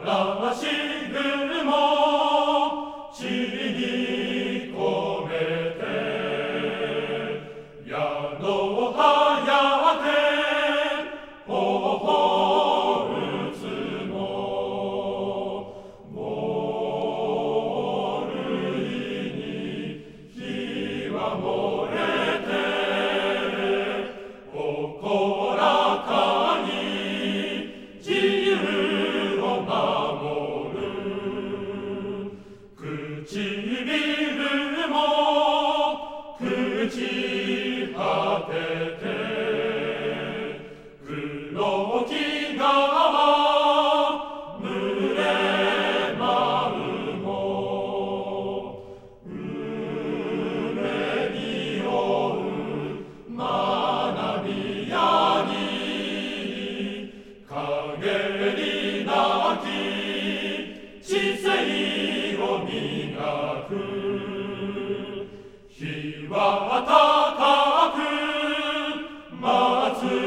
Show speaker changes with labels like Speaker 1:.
Speaker 1: 嵐雲地に込めて矢のはやて頬打つもモルイに火は燃えて誇らかに自由を守る唇も朽ち果てて黒き川群れ舞うも胸に負う学びやに陰りなき知性を磨く日は高く待つ